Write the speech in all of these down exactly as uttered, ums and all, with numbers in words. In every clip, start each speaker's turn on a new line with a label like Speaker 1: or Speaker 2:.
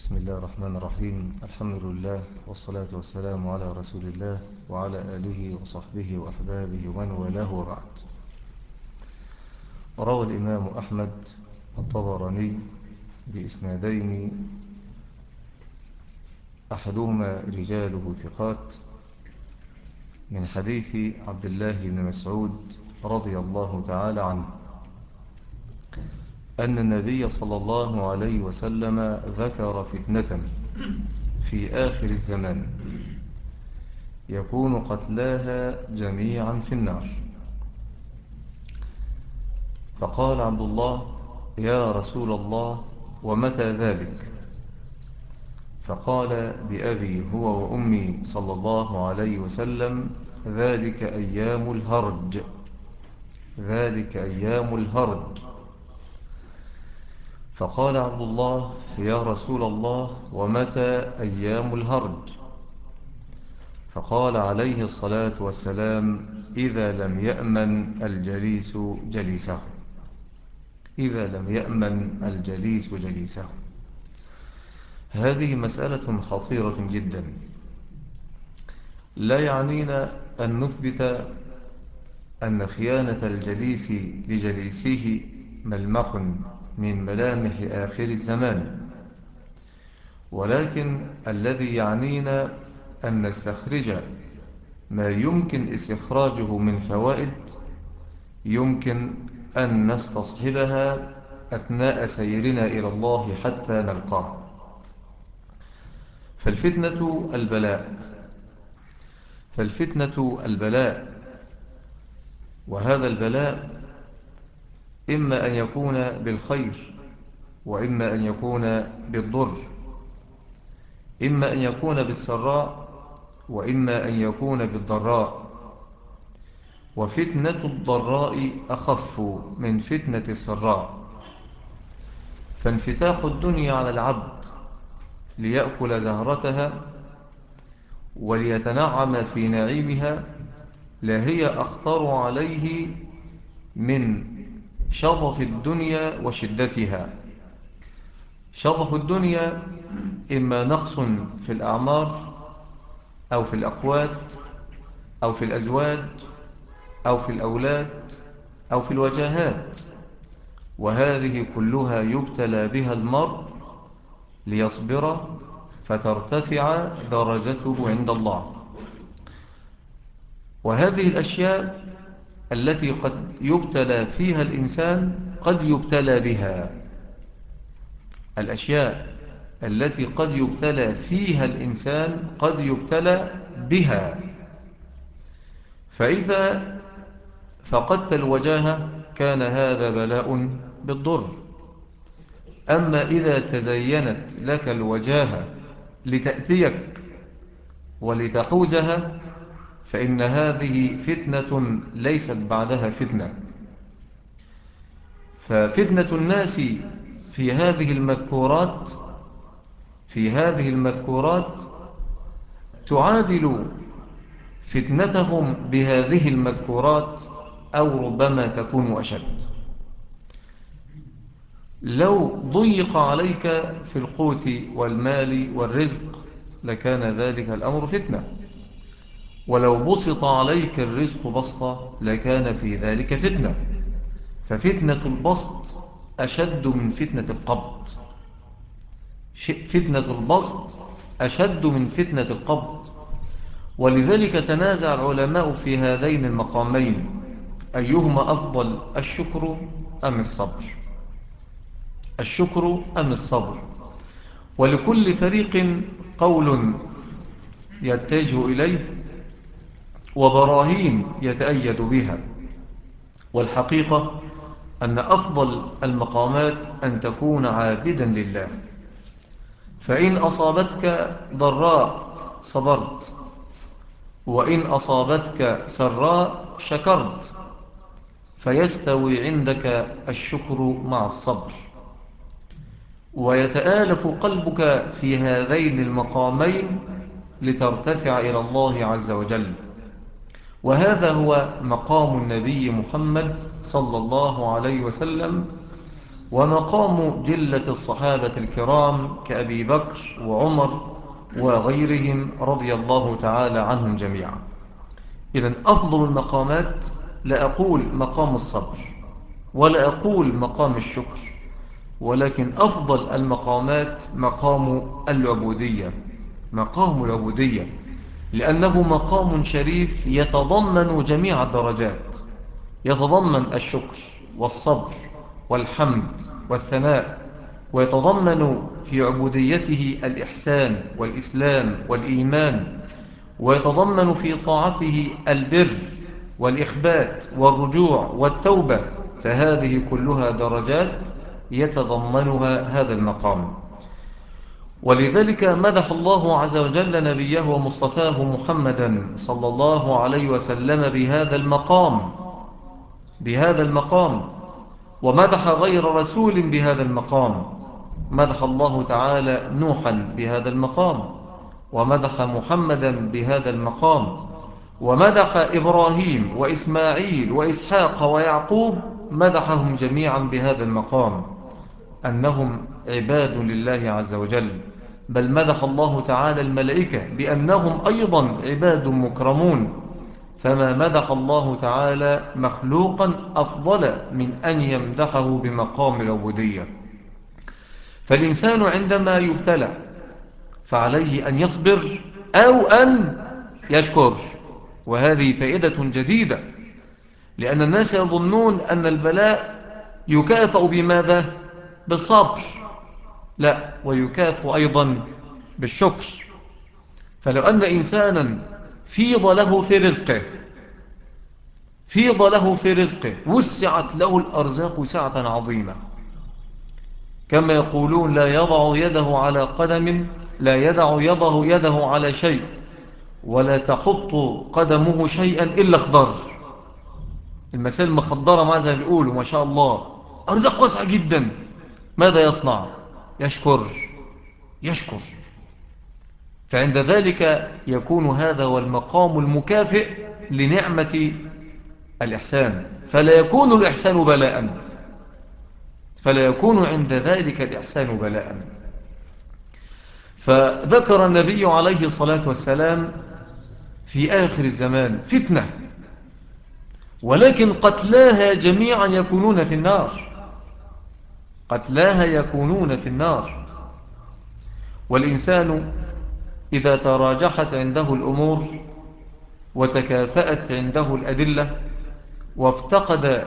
Speaker 1: بسم الله الرحمن الرحيم. الحمد لله والصلاة والسلام على رسول الله وعلى آله وصحبه وأحبابه ومن والاه وبعد. روى الإمام أحمد الطبراني بإسنادين أحدهما رجاله ثقات من حديث عبد الله بن مسعود رضي الله تعالى عنه أن النبي صلى الله عليه وسلم ذكر فتنة في آخر الزمان يكون قتلاها جميعا في النار. فقال عبد الله: يا رسول الله، ومتى ذلك؟ فقال بأبي هو وأمي صلى الله عليه وسلم: ذلك أيام الهرج ذلك أيام الهرج. فقال عبد الله: يا رسول الله، ومتى أيام الهرج؟ فقال عليه الصلاة والسلام: إذا لم يأمن الجليس جليسه إذا لم يأمن الجليس جليسه. هذه مسألة خطيرة جدا. لا يعنينا أن نثبت أن خيانة الجليس لجليسه ملمح من ملامح آخر الزمان، ولكن الذي يعنينا أن نستخرج ما يمكن استخراجه من فوائد يمكن أن نستصحبها أثناء سيرنا إلى الله حتى نلقاه. فالفتنة البلاء فالفتنة البلاء وهذا البلاء إما أن يكون بالخير وإما أن يكون بالضر، إما أن يكون بالسراء وإما أن يكون بالضراء. وفتنة الضراء أخف من فتنة السراء. فانفتاح الدنيا على العبد ليأكل زهرتها وليتنعم في نعيمها لا هي أخطر عليه من شظف الدنيا وشدتها. شظف الدنيا إما نقص في الأعمار أو في الأقوات أو في الأزواج أو في الأولاد أو في الوجاهات، وهذه كلها يبتلى بها المرء ليصبر فترتفع درجته عند الله. وهذه الأشياء التي قد يبتلى فيها الإنسان قد يبتلى بها الأشياء التي قد يبتلى فيها الإنسان قد يبتلى بها. فإذا فقدت الوجاهة كان هذا بلاء بالضر. أما إذا تزينت لك الوجاهة لتأتيك ولتحوزها فإن هذه فتنة ليست بعدها فتنة. ففتنة الناس في هذه المذكورات في هذه المذكورات تعادل فتنتهم بهذه المذكورات أو ربما تكون أشد. لو ضيق عليك في القوت والمال والرزق لكان ذلك الأمر فتنة، ولو بسط عليك الرزق بسطة لكان في ذلك فتنة. ففتنة البسط أشد من فتنة القبض فتنة البسط أشد من فتنة القبض. ولذلك تنازع العلماء في هذين المقامين: أيهما أفضل، الشكر أم الصبر الشكر أم الصبر؟ ولكل فريق قول يتجه إليه وبراهين يتأيد بها. والحقيقة أن أفضل المقامات أن تكون عابدا لله. فإن أصابتك ضراء صبرت، وإن أصابتك سراء شكرت، فيستوي عندك الشكر مع الصبر، ويتآلف قلبك في هذين المقامين لترتفع إلى الله عز وجل. وهذا هو مقام النبي محمد صلى الله عليه وسلم، ومقام جلة الصحابة الكرام كأبي بكر وعمر وغيرهم رضي الله تعالى عنهم جميعا. إذن أفضل المقامات لا أقول مقام الصبر ولا أقول مقام الشكر، ولكن أفضل المقامات مقام العبودية، مقام العبودية، لأنه مقام شريف يتضمن جميع الدرجات، يتضمن الشكر والصبر والحمد والثناء، ويتضمن في عبوديته الإحسان والإسلام والإيمان، ويتضمن في طاعته البر والإخبات والرجوع والتوبة. فهذه كلها درجات يتضمنها هذا المقام. ولذلك مدح الله عز وجل نبيه ومصطفاه محمدا صلى الله عليه وسلم بهذا المقام، بهذا المقام، ومدح غير رسول بهذا المقام. مدح الله تعالى نوحا بهذا المقام، ومدح محمدا بهذا المقام، ومدح إبراهيم وإسماعيل وإسحاق ويعقوب، مدحهم جميعا بهذا المقام، أنهم عباد لله عز وجل. بل مدح الله تعالى الملائكة بأنهم أيضا عباد مكرمون. فما مدح الله تعالى مخلوقا أفضل من أن يمدحه بمقام العبودية. فالإنسان عندما يبتلى فعليه أن يصبر أو أن يشكر، وهذه فائدة جديدة، لأن الناس يظنون أن البلاء يكافأ بماذا؟ بالصبر. لا، ويكافأ أيضا بالشكر. فلو أن إنسانا فيض له في رزقه، فيض له في رزقه وسعت له الأرزاق سعة عظيمة، كما يقولون لا يضع يده على قدم، لا يدع يده يده على شيء ولا تحط قدمه شيئا إلا اخضر. المثال مخضرة ما زي ما بيقولوا ما شاء الله، أرزاق واسعة جدا. ماذا يصنع؟ يشكر، يشكر. فعند ذلك يكون هذا هو المقام المكافئ لنعمة الإحسان، فلا يكون الإحسان بلاء، فلا يكون عند ذلك الإحسان بلاء. فذكر النبي عليه الصلاة والسلام في آخر الزمان فتنة، ولكن قتلاها جميعا يكونون في النار، قتلاها يكونون في النار. والإنسان إذا تراجحت عنده الأمور وتكافأت عنده الأدلة وافتقد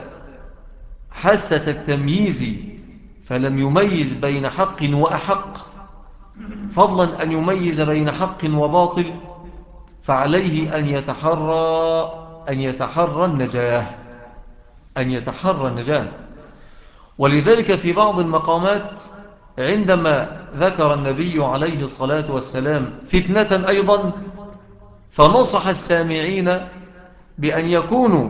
Speaker 1: حاسة التمييز فلم يميز بين حق وأحق، فضلا أن يميز بين حق وباطل، فعليه أن يتحرى أن يتحرى النجاة، أن يتحرى النجاة. ولذلك في بعض المقامات عندما ذكر النبي عليه الصلاة والسلام فتنة أيضا، فنصح السامعين بأن يكونوا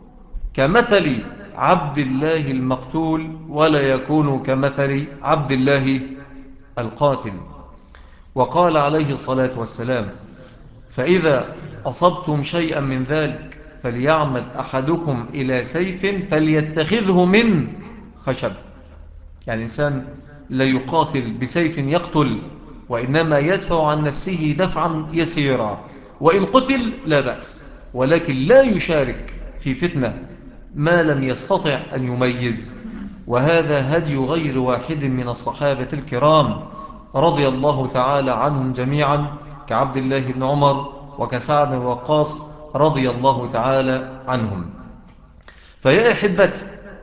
Speaker 1: كمثل عبد الله المقتول ولا يكونوا كمثل عبد الله القاتل. وقال عليه الصلاة والسلام: فإذا أصبتم شيئا من ذلك فليعمد أحدكم إلى سيف فليتخذه من خشب. يعني إنسان لا يقاتل بسيف يقتل، وإنما يدفع عن نفسه دفعا يسيرا، وإن قتل لا بأس، ولكن لا يشارك في فتنة ما لم يستطع أن يميز. وهذا هدي غير واحد من الصحابة الكرام رضي الله تعالى عنهم جميعا، كعبد الله بن عمر وكسعد بن وقاص رضي الله تعالى عنهم. فيا أحبتي،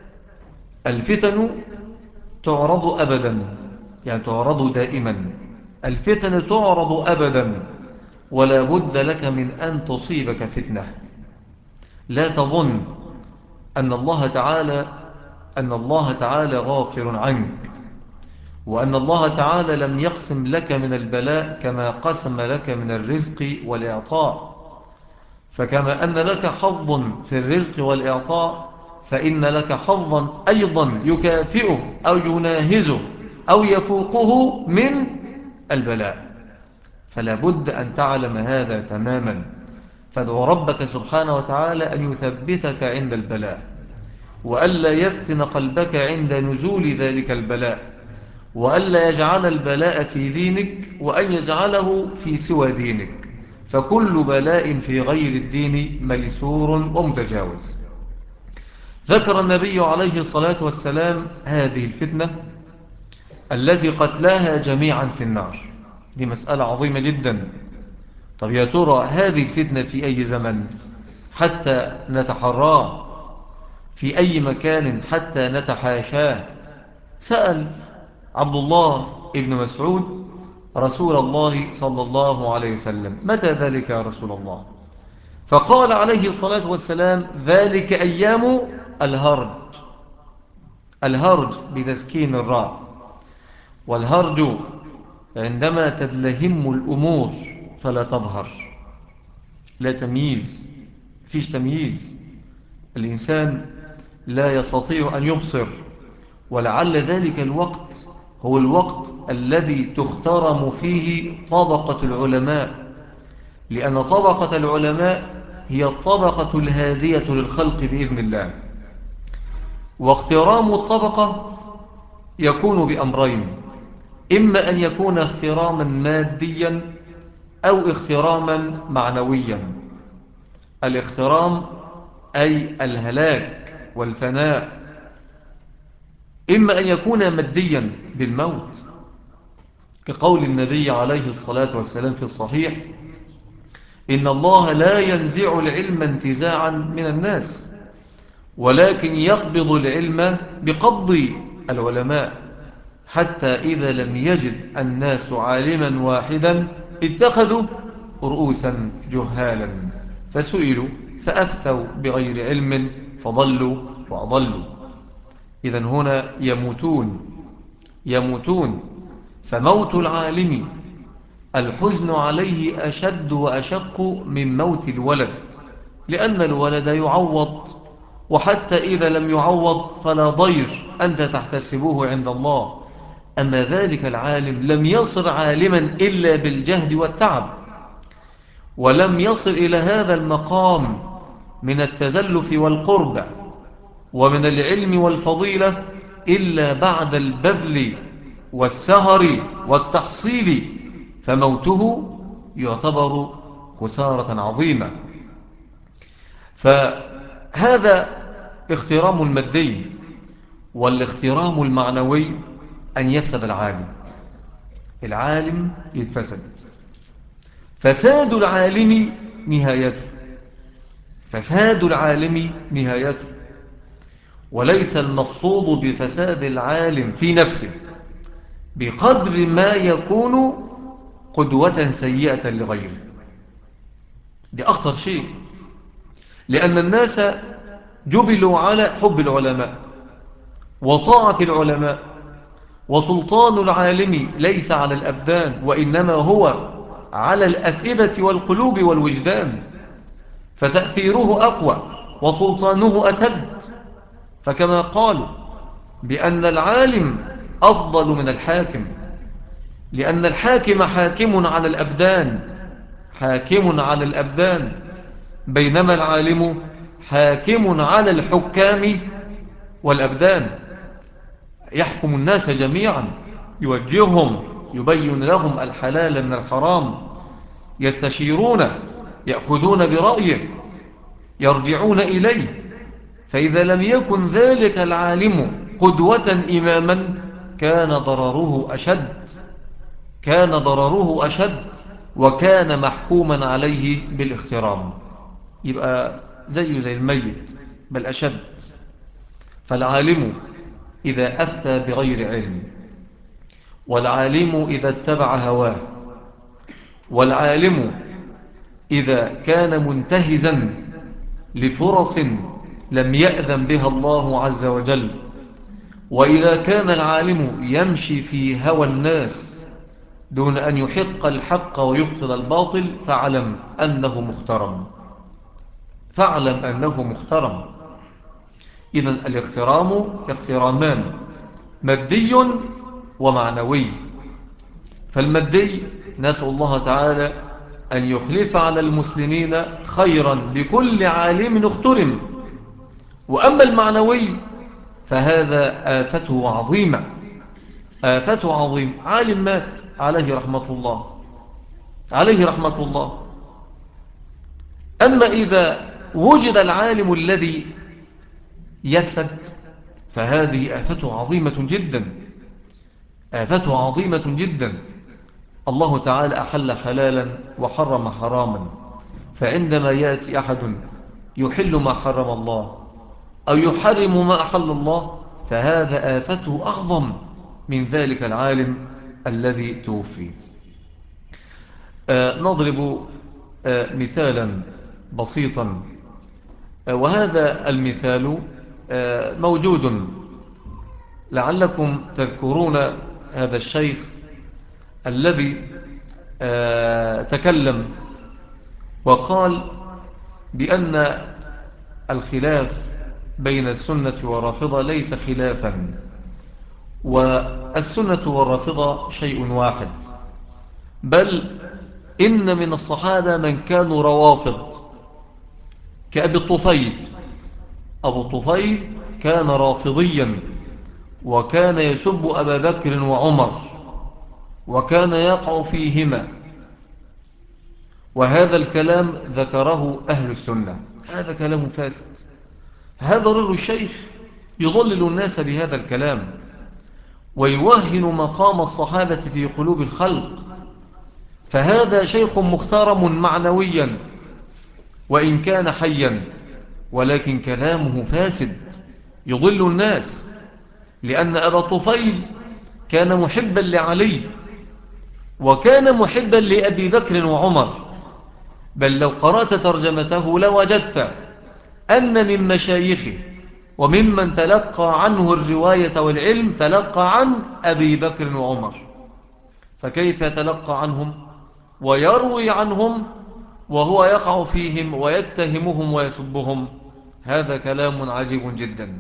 Speaker 1: الفتن تعرض أبدا، يعني تعرض دائما، الفتن تعرض أبدا، ولا بد لك من أن تصيبك فتنة. لا تظن أن الله تعالى أن الله تعالى غافر عنك، وأن الله تعالى لم يقسم لك من البلاء كما قسم لك من الرزق والإعطاء. فكما أن لك حظ في الرزق والإعطاء، فإن لك حظا أيضا يكافئه أو يناهزه أو يفوقه من البلاء. فلا بد أن تعلم هذا تماما. فادعو ربك سبحانه وتعالى أن يثبتك عند البلاء، وألا يفتن قلبك عند نزول ذلك البلاء، وألا يجعل البلاء في دينك وأن يجعله في سوى دينك، فكل بلاء في غير الدين ميسور ومتجاوز. ذكر النبي عليه الصلاة والسلام هذه الفتنة التي قتلاها جميعا في النار. دي مسألة عظيمة جدا. طب يا ترى هذه الفتنة في أي زمن حتى نتحراه، في أي مكان حتى نتحاشاه؟ سأل عبد الله ابن مسعود رسول الله صلى الله عليه وسلم: متى ذلك يا رسول الله؟ فقال عليه الصلاة والسلام: ذلك أيام الهرج. الهرج بتسكين الراء. والهرج عندما تدلهم الأمور فلا تظهر، لا تمييز، فيش تمييز، الإنسان لا يستطيع أن يبصر. ولعل ذلك الوقت هو الوقت الذي تخترم فيه طبقة العلماء، لأن طبقة العلماء هي الطبقة الهادية للخلق بإذن الله. واخترام الطبقة يكون بأمرين: إما أن يكون اختراما ماديا أو اختراما معنويا. الاخترام أي الهلاك والفناء إما أن يكون ماديا بالموت، كقول النبي عليه الصلاة والسلام في الصحيح: إن الله لا ينزع العلم انتزاعا من الناس، ولكن يقبض العلم بقبض العلماء، حتى إذا لم يجد الناس عالما واحدا اتخذوا رؤوسا جهالا فسئلوا فأفتوا بغير علم فضلوا وأضلوا. إذن هنا يموتون يموتون فموت العالم الحزن عليه أشد وأشق من موت الولد، لأن الولد يعوض، وحتى إذا لم يعوض فلا ضير، أنت تحتسبه عند الله. أما ذلك العالم لم يصر عالما إلا بالجهد والتعب، ولم يصل إلى هذا المقام من التزلف والقربة ومن العلم والفضيلة إلا بعد البذل والسهر والتحصيل، فموته يعتبر خسارة عظيمة. فهذا اخترام المادي. والاخترام المعنوي أن يفسد العالم. العالم يتفسد. فساد العالم نهايته. فساد العالم نهايته. وليس المقصود بفساد العالم في نفسه بقدر ما يكون قدوة سيئة لغيره. دي أخطر شيء، لأن الناس جبلوا على حب العلماء وطاعة العلماء، وسلطان العالم ليس على الأبدان وإنما هو على الأفئدة والقلوب والوجدان، فتأثيره أقوى وسلطانه أسد. فكما قالوا بأن العالم أفضل من الحاكم، لأن الحاكم حاكم على الأبدان حاكم على الأبدان بينما العالم حاكم على الحكام والأبدان، يحكم الناس جميعا، يوجههم، يبين لهم الحلال من الحرام، يستشيرون، يأخذون برأيه، يرجعون إليه. فإذا لم يكن ذلك العالم قدوة إماما كان ضرره أشد كان ضرره أشد وكان محكوما عليه بالاخترام، يبقى زيه زي الميت بل أشد. فالعالم إذا أفتى بغير علم، والعالم إذا اتبع هواه، والعالم إذا كان منتهزا لفرص لم يأذن بها الله عز وجل، وإذا كان العالم يمشي في هوى الناس دون أن يحق الحق ويبطل الباطل، فاعلم أنه مخترم فاعلم أنه مخترم. إذن الاخترام اخترامان: مادي ومعنوي. فالمادي نسأل الله تعالى أن يخلف على المسلمين خيرا بكل عالم اخترم، وأما المعنوي فهذا آفته عظيمة، آفته عظيم. عالم مات عليه رحمة الله، عليه رحمة الله. أما إذا وجد العالم الذي يفسد فهذه آفته عظيمة جدا، آفته عظيمة جدا. الله تعالى أحل حلالا وحرم حراما، فعندما يأتي أحد يحل ما حرم الله أو يحرم ما أحل الله فهذا آفته أعظم من ذلك العالم الذي توفي. آه نضرب آه مثالا بسيطا، آه وهذا المثال آه موجود، لعلكم تذكرون هذا الشيخ الذي آه تكلم وقال بأن الخلاف بين السنة والرافضة ليس خلافا، والسنة والرافضة شيء واحد، بل إن من الصحابة من كانوا روافض كأبي الطفيل. أبو الطفيل كان رافضيا، وكان يسب أبا بكر وعمر، وكان يقع فيهما، وهذا الكلام ذكره أهل السنة. هذا كلام فاسد، هذا رجل الشيخ يضلل الناس بهذا الكلام ويوهن مقام الصحابة في قلوب الخلق، فهذا شيخ محترم معنويا وإن كان حيا، ولكن كلامه فاسد يضل الناس. لأن أبا طفيل كان محبا لعلي، وكان محبا لأبي بكر وعمر، بل لو قرأت ترجمته لوجدت أن من مشايخه وممن تلقى عنه الرواية والعلم تلقى عن أبي بكر وعمر، فكيف يتلقى عنهم ويروي عنهم وهو يقع فيهم ويتهمهم ويسبهم؟ هذا كلام عجيب جدا.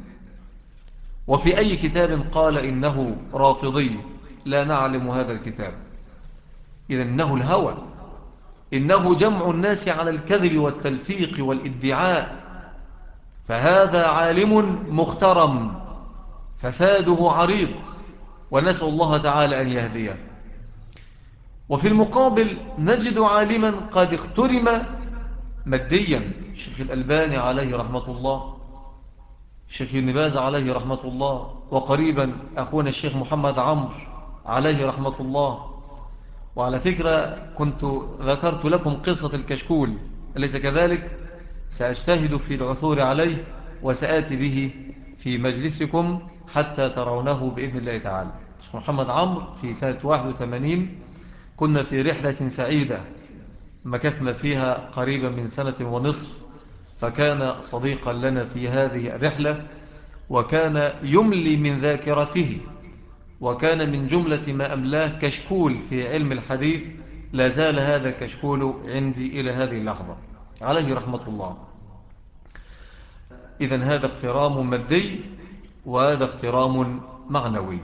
Speaker 1: وفي أي كتاب قال إنه رافضي؟ لا نعلم هذا الكتاب. إذا إنه الهوى، إنه جمع الناس على الكذب والتلفيق والادعاء، فهذا عالم مخترم فساده عريض، ونسأل الله تعالى أن يهديه. وفي المقابل نجد عالما قد اخترم ماديا، الشيخ الألباني عليه رحمة الله، الشيخ ابن باز عليه رحمة الله، وقريبا أخونا الشيخ محمد عمرو عليه رحمة الله. وعلى فكرة كنت ذكرت لكم قصة الكشكول، أليس كذلك؟ سأجتهد في العثور عليه وسآتي به في مجلسكم حتى ترونه بإذن الله تعالى. الشيخ محمد عمرو في سنة واحد وثمانين كنا في رحلة سعيدة مكثنا فيها قريبا من سنة ونصف، فكان صديقا لنا في هذه الرحلة، وكان يملي من ذاكرته، وكان من جملة ما أملاه كشكول في علم الحديث، لا زال هذا الكشكول عندي إلى هذه اللحظة عليه رحمة الله. إذن هذا اخترام مادي وهذا اخترام معنوي.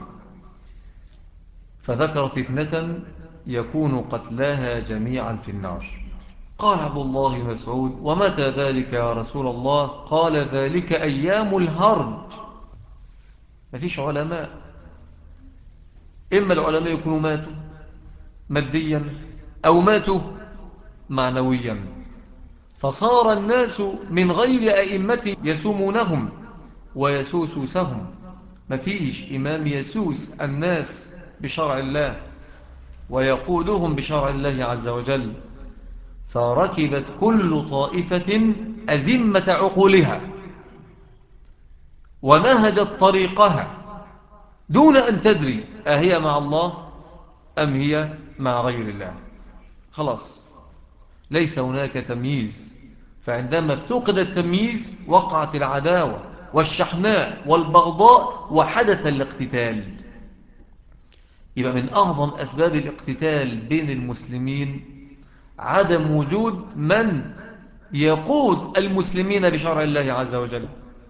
Speaker 1: فذكر فتنة يكون قتلاها جميعا في النار. قال عبد الله بن مسعود: ومتى ذلك يا رسول الله؟ قال: ذلك أيام الهرج. ما فيش علماء، إما العلماء يكونوا ماتوا ماديا أو ماتوا معنويا، فصار الناس من غير أئمة يسومونهم ويسوسوسهم. ما فيش إمام يسوس الناس بشرع الله ويقودهم بشرع الله عز وجل، فركبت كل طائفة أزمة عقولها ونهجت طريقها دون أن تدري أهي مع الله أم هي مع غير الله. خلاص ليس هناك تمييز، فعندما افتقد التمييز وقعت العداوة والشحناء والبغضاء وحدث الاقتتال. يبقى من أعظم أسباب الاقتتال بين المسلمين عدم وجود من يقود المسلمين بشرع الله عز وجل.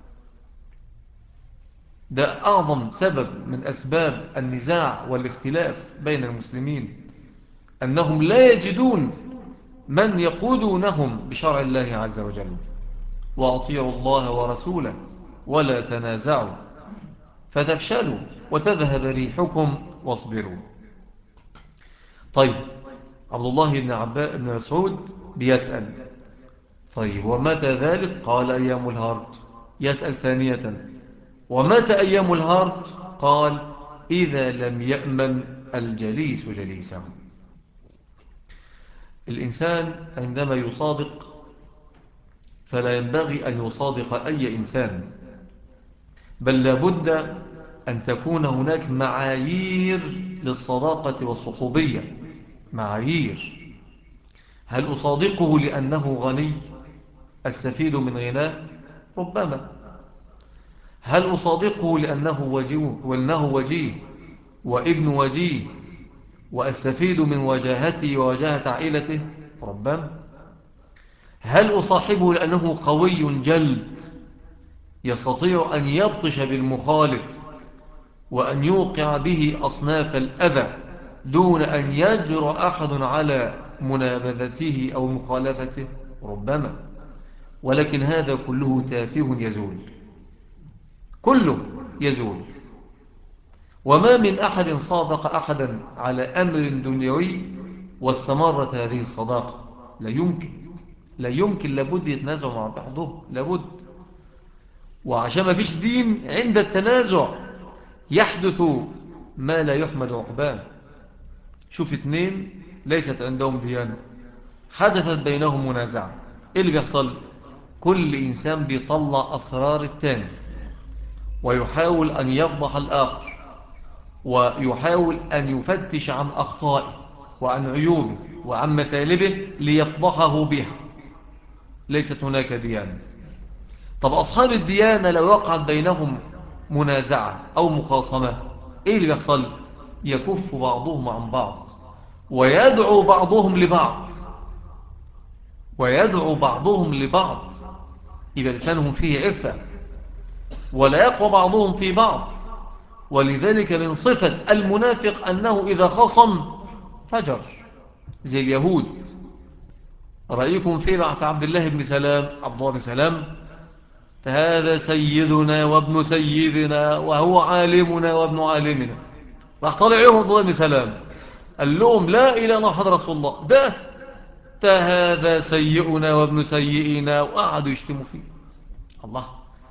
Speaker 1: ده أعظم سبب من أسباب النزاع والاختلاف بين المسلمين، أنهم لا يجدون من يقودونهم بشرع الله عز وجل. وأطيعوا الله ورسوله ولا تنازعوا فتفشلوا وتذهب ريحكم واصبروا. طيب، عبد الله بن عباس بن مسعود بيسأل: طيب ومتى ذلك؟ قال: أيام الهرج. يسأل ثانية: ومتى أيام الهرج؟ قال: إذا لم يأمن الجليس جليسه. الإنسان عندما يصادق فلا ينبغي أن يصادق أي إنسان، بل لابد أن تكون هناك معايير للصداقة والصحوبية. معايير: هل أصادقه لأنه غني أستفيد من غناه؟ ربما. هل أصادقه لأنه وجيه وأنه وجيه وابن وجيه وأستفيد من وجاهته ووجاهة عائلته؟ ربما. هل أصاحبه لأنه قوي جلد يستطيع أن يبطش بالمخالف وأن يوقع به أصناف الأذى دون أن يجرؤ أحد على منابذته أو مخالفته؟ ربما. ولكن هذا كله تافه يزول، كله يزول. وما من أحد صادق أحدا على أمر دنيوي واستمرت هذه الصداقة. لا يمكن، لا يمكن، لابد يتنازعوا مع بعضهم، لابد. وعشان ما فيش دين عند التنازع يحدث ما لا يحمد عقباه. شوف اتنين ليست عندهم ديانة، حدثت بينهم منازعة، ايه اللي بيحصل؟ كل إنسان بيطلع أسرار التاني ويحاول أن يفضح الآخر ويحاول أن يفتش عن أخطائه وعن عيوبه وعن مثالبه ليفضحه بها. ليست هناك ديانة. طب أصحاب الديانة لو وقعت بينهم منازعة أو مخاصمة، إيه اللي بيحصل؟ يكف بعضهم عن بعض ويدعو بعضهم لبعض، ويدعو بعضهم لبعض، يبقى لسانهم فيه عفة، ولا يقوى بعضهم في بعض. ولذلك من صفة المنافق أنه إذا خصم فجر زي اليهود. رأيكم في في عبد الله بن سلام، عبد الله بن سلام هذا سيدنا وابن سيدنا وهو عالمنا وابن عالمنا. راح طالع عليهم عبد الله بن سلام قال لهم: لا إله إلا الله محمد رسول الله. ده ده هذا سيئنا وابن سيئنا، وقعدوا يشتموا فيه. الله،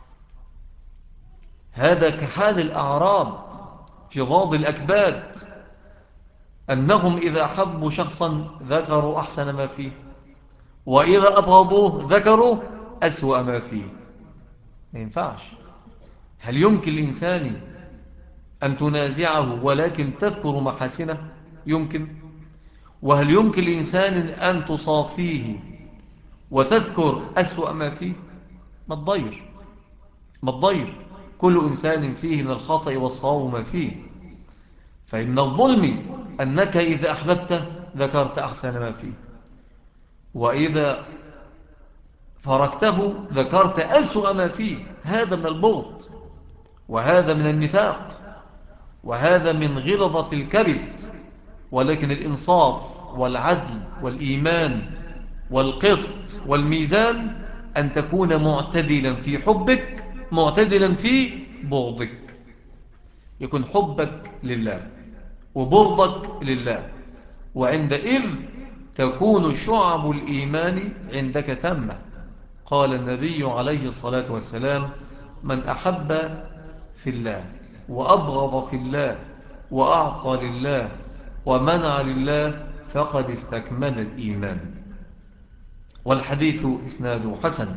Speaker 1: هذا كحال الأعراب في ضاد الأكباد، أنهم إذا حبوا شخصا ذكروا أحسن ما فيه، وإذا أبغضوه ذكروا أسوأ ما فيه. ما ينفعش. هل يمكن الإنسان أن تنازعه ولكن تذكر محاسنه؟ يمكن. وهل يمكن الإنسان أن تصافيه وتذكر أسوأ ما فيه؟ ما تضير، ما تضير. كل إنسان فيه من الخطأ والصواب ما فيه. فإن الظلم أنك إذا أحببته ذكرت أحسن ما فيه، وإذا فرقته ذكرت أسوأ ما فيه. هذا من البغض، وهذا من النفاق، وهذا من غلظة الكبد. ولكن الإنصاف والعدل والإيمان والقسط والميزان أن تكون معتدلا في حبك، معتدلا في بغضك. يكون حبك لله وبغضك لله، وعندئذ تكون شعب الإيمان عندك تامة. قال النبي عليه الصلاة والسلام: من أحب في الله وأبغض في الله وأعطى لله ومنع لله فقد استكمل الإيمان. والحديث إسناده حسن.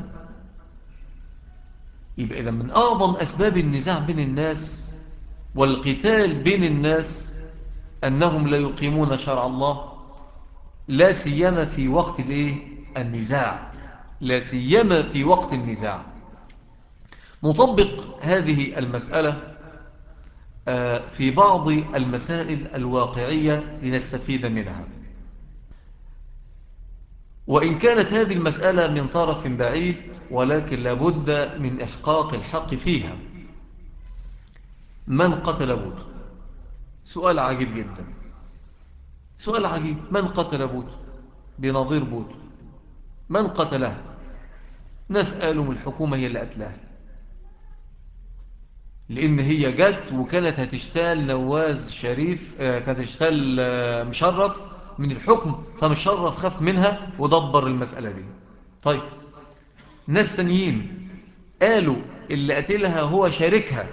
Speaker 1: يبقى إذا من أعظم أسباب النزاع بين الناس والقتال بين الناس أنهم لا يقيمون شرع الله، لا سيما في وقت الإيه؟ النزاع. لا سيما في وقت النزاع. نطبق هذه المسألة في بعض المسائل الواقعية لنستفيد منها. وإن كانت هذه المسألة من طرف بعيد، ولكن لابد من إحقاق الحق فيها. من قتل بوت؟ سؤال عجيب جدا، سؤال عجيب. من قتل بوت بنظير بوت؟ من قتله؟ ناس قالوا من الحكومة هي اللي قتلها، لأن هي جت وكانت هتشتال نواز شريف، آه، كانت هتشتال آه، مشرف من الحكم، فمشرف خاف منها ودبر المسألة دي. طيب، ناس تانيين قالوا اللي قتلها هو شاركها،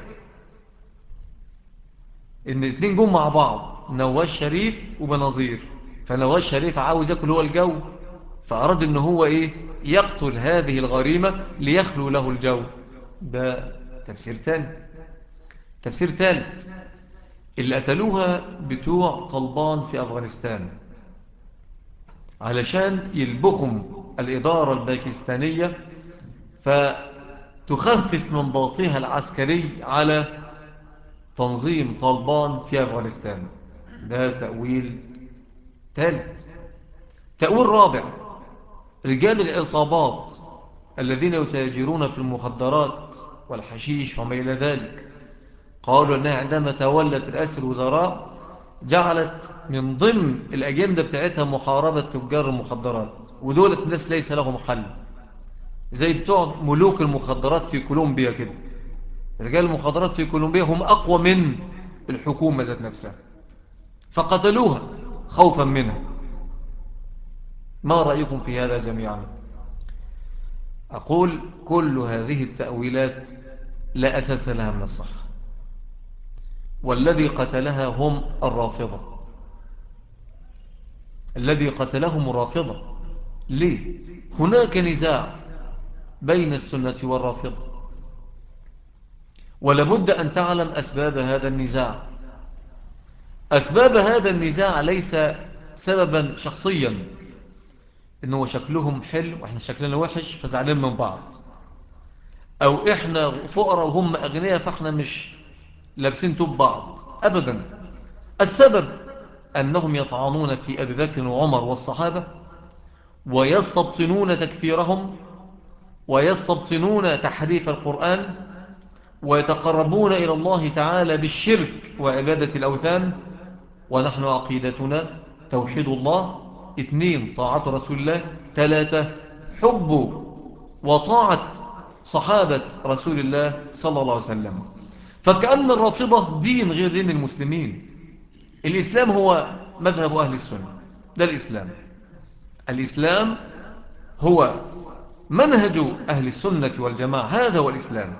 Speaker 1: ان الاتنين جم مع بعض، نواز شريف وبنظير، فنواز شريف عاوز ياكل هو الجو، فأراد ان هو ايه، يقتل هذه الغريمة ليخلو له الجو. ده تفسير تاني. تفسير ثالث، اللي قتلوها بتوع طلبان في أفغانستان علشان يلبخهم الإدارة الباكستانية فتخفف من ضغطها العسكري على تنظيم طالبان في أفغانستان. ده تأويل ثالث. تأويل رابع، رجال العصابات الذين يتاجرون في المخدرات والحشيش وما إلى ذلك قالوا أنها عندما تولت رئاسة الوزراء جعلت من ضمن الأجندة بتاعتها محاربة تجار المخدرات، ودولة الناس ليس لهم حل، زي بتوع ملوك المخدرات في كولومبيا كده. رجال المخدرات في كولومبيا هم أقوى من الحكومة ذات نفسها، فقتلوها خوفا منها. ما رأيكم في هذا جميعا؟ أقول كل هذه التأويلات لا أساس لها من الصحة، والذي قتلها هم الرافضة. الذي قتلهم الرافضة. ليه؟ هناك نزاع بين السنة والرافضة، ولابد أن تعلم أسباب هذا النزاع. أسباب هذا النزاع ليس سببا شخصيا، إنه شكلهم حلو وإحنا شكلنا وحش فزعلين من بعض، أو إحنا فقراء وهم أغنياء فإحنا مش لابسين توب بعض، أبدا. السبب أنهم يطعنون في أبي بكر وعمر والصحابة، ويستبطنون تكفيرهم، ويستبطنون تحريف القرآن، ويتقربون إلى الله تعالى بالشرك وعبادة الأوثان. ونحن عقيدتنا توحيد الله. اثنين، طاعة رسول الله. ثلاثة، حب وطاعة صحابة رسول الله صلى الله عليه وسلم. فكأن الرافضة دين غير دين المسلمين. الإسلام هو مذهب أهل السنة، ده الإسلام. الإسلام هو منهج أهل السنة والجماعة، هذا هو الإسلام.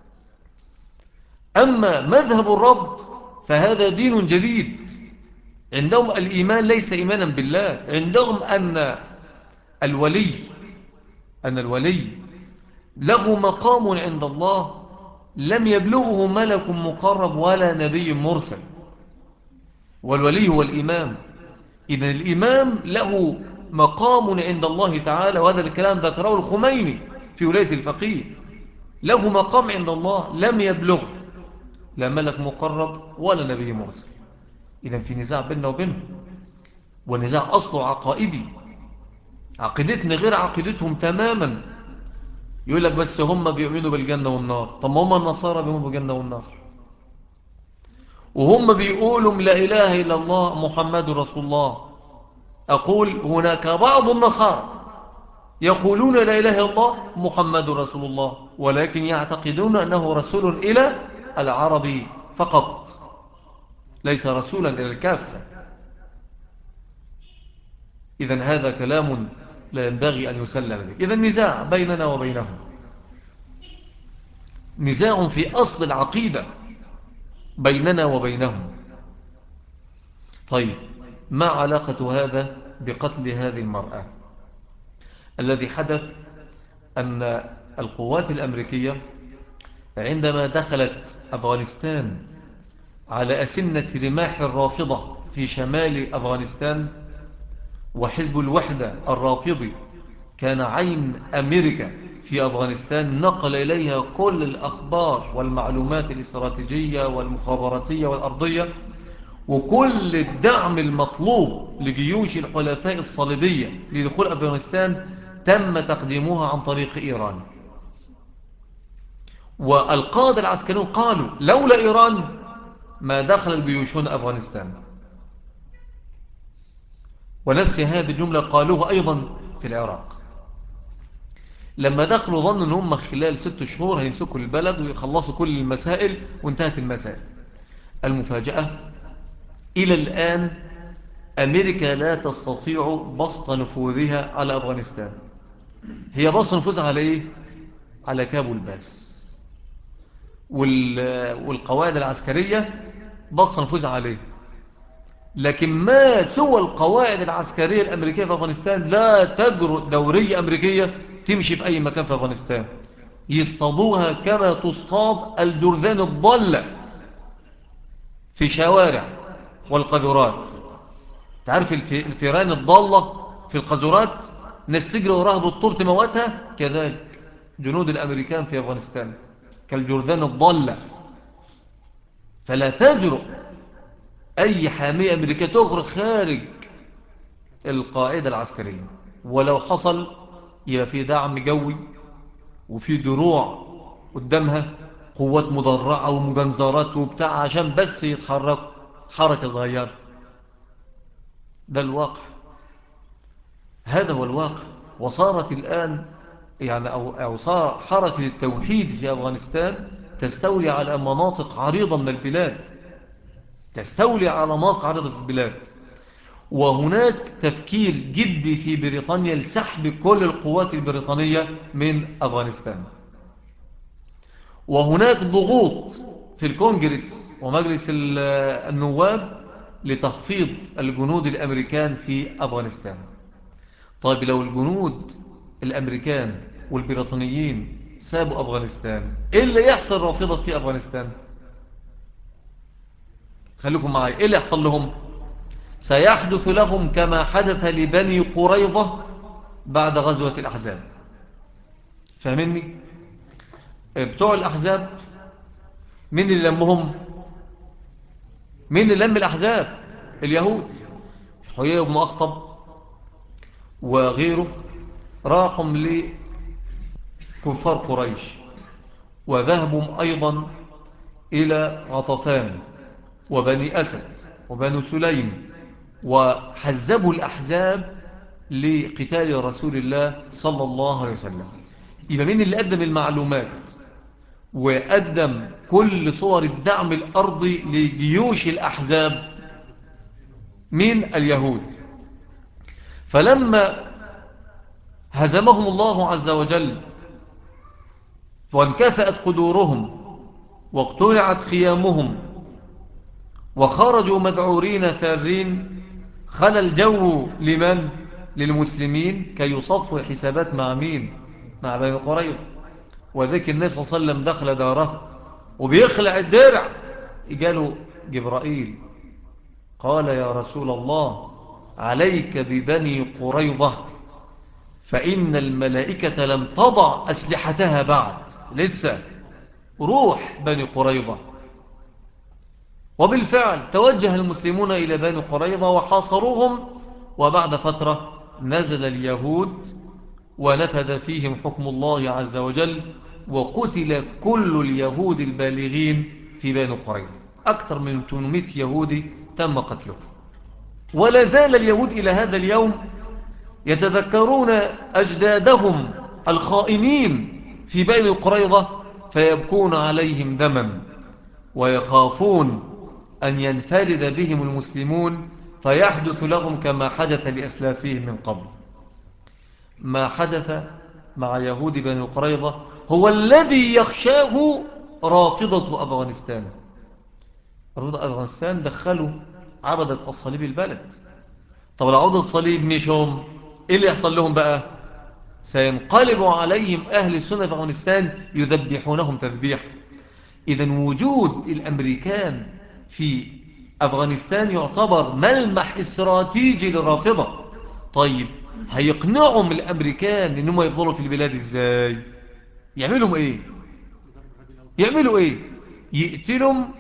Speaker 1: أما مذهب الرفض فهذا دين جديد. عندهم الإيمان ليس إيمانا بالله، عندهم أن الولي أن الولي له مقام عند الله لم يبلغه ملك مقرب ولا نبي مرسل، والولي هو الإمام. إذن الإمام له مقام عند الله تعالى، وهذا الكلام ذكره الخميني في ولاية الفقيه. له مقام عند الله لم يبلغ لا ملك مقرب ولا نبي مرسل. إذن في نزاع بيننا وبينهم، ونزاع أصله عقائدي، عقيدتنا غير عقيدتهم تماما. يقول لك بس هم بيؤمنوا بالجنة والنار. طب ما هم النصارى بيؤمنوا بالجنة والنار، وهم بيقولوا لا إله إلا الله محمد رسول الله. أقول هناك بعض النصارى يقولون لا إله إلا الله محمد رسول الله، ولكن يعتقدون أنه رسول إلى العرب فقط، ليس رسولا إلى الكافة. إذن هذا كلام لا ينبغي أن يسلم به. إذن نزاع بيننا وبينهم، نزاع في أصل العقيدة بيننا وبينهم. طيب، ما علاقة هذا بقتل هذه المرأة؟ الذي حدث أن القوات الأمريكية عندما دخلت أفغانستان على أسنة رماح الرافضة في شمال أفغانستان، وحزب الوحدة الرافضي كان عين أمريكا في أفغانستان، نقل إليها كل الأخبار والمعلومات الاستراتيجية والمخابراتية والأرضية، وكل الدعم المطلوب لجيوش الحلفاء الصليبية لدخول أفغانستان تم تقديمها عن طريق إيران. والقادة العسكريون قالوا لولا إيران ما دخلت جيوشنا أفغانستان. ونفس هذه الجملة قالوها أيضا في العراق. لما دخلوا ظنوا ان هم خلال ست شهور هيمسكوا البلد ويخلصوا كل المسائل وانتهت المسائل. المفاجأة إلى الآن أمريكا لا تستطيع بسط نفوذها على أفغانستان. هي بسط نفوذها على إيه؟ على كابول بس، والقواعد العسكرية بسط نفوذها عليه. لكن ما سوى القواعد العسكرية الأمريكية في أفغانستان لا تجرؤ دورية أمريكية تمشي في أي مكان في أفغانستان. يصطادوها كما تصطاد الجرذان الضالة في شوارع والقذورات. تعرف الفيران الضالة في القذورات، ناس تجري وراها بالطوب تموتها، كذلك جنود الأمريكان في أفغانستان كالجرذان الضالة. فلا تجرؤ أي حامية أمريكية تخرج خارج القاعدة العسكرية، ولو حصل يبقى في دعم جوي وفي دروع قدامها، قوات مدرعة ومجنزرات وبتاع عشان بس يتحركوا حركة صغيرة. ده الواقع، هذا هو الواقع. وصارت الآن يعني أو, أو صار حركة التوحيد في أفغانستان تستولي على مناطق عريضة من البلاد، تستولي على مناطق عريضة في البلاد. وهناك تفكير جدي في بريطانيا لسحب كل القوات البريطانية من أفغانستان. وهناك ضغوط في الكونجرس ومجلس النواب لتخفيض الجنود الأمريكان في أفغانستان. طيب لو الجنود الأمريكان والبريطانيين سابوا أفغانستان، إيه اللي يحصل رافضة في أفغانستان؟ خليكم معي، إيه اللي يحصل لهم؟ سيحدث لهم كما حدث لبني قريظة بعد غزوة الأحزاب. فاهمني؟ بتوع الأحزاب مين اللي لمهم؟ مين اللي لم الأحزاب؟ اليهود. حيي بن أخطب وغيره راحوا لكفار قريش، وذهبوا أيضا إلى غطفان وبني أسد وبني سليم، وحزبوا الأحزاب لقتال رسول الله صلى الله عليه وسلم. يبقى مين اللي قدم المعلومات وقدم كل صور الدعم الأرضي لجيوش الأحزاب؟ من اليهود. فلما هزمهم الله عز وجل وانكفأت قدورهم واقتلعت خيامهم وخرجوا مذعورين ثارين، خلى الجو لمن؟ للمسلمين كي يصفوا حسابات مع مين؟ مع بني قريظة. وذلك النبي صلى الله عليه وسلم دخل داره وبيخلع الدرع، جاله جبرائيل قال يا رسول الله عليك ببني قريظة فإن الملائكة لم تضع أسلحتها بعد، لسه روح بني قريظة. وبالفعل توجه المسلمون إلى بني قريظة وحاصروهم، وبعد فترة نزل اليهود ونفذ فيهم حكم الله عز وجل، وقتل كل اليهود البالغين في بني قريظة. أكثر من ثمانمائة يهودي تم قتلهم. ولا زال اليهود إلى هذا اليوم يتذكرون أجدادهم الخائنين في بني قريظة فيبكون عليهم دما، ويخافون أن ينفرد بهم المسلمون فيحدث لهم كما حدث لأسلافهم من قبل. ما حدث مع يهود بني قريظة هو الذي يخشاه رافضة أفغانستان. رافضة أفغانستان دخلوا عبدة الصليب البلد. طب لو عبدة الصليب مشهم، إيه اللي يحصل لهم بقى؟ سينقلب عليهم أهل السنة في أفغانستان يذبحونهم تذبيح. إذن وجود الأمريكان في أفغانستان يعتبر ملمح استراتيجي للرافضة. طيب هيقنعهم الأمريكان إنهم يفضلوا في البلاد إزاي؟ يعملوا إيه؟ يعملوا إيه؟ يقتلهم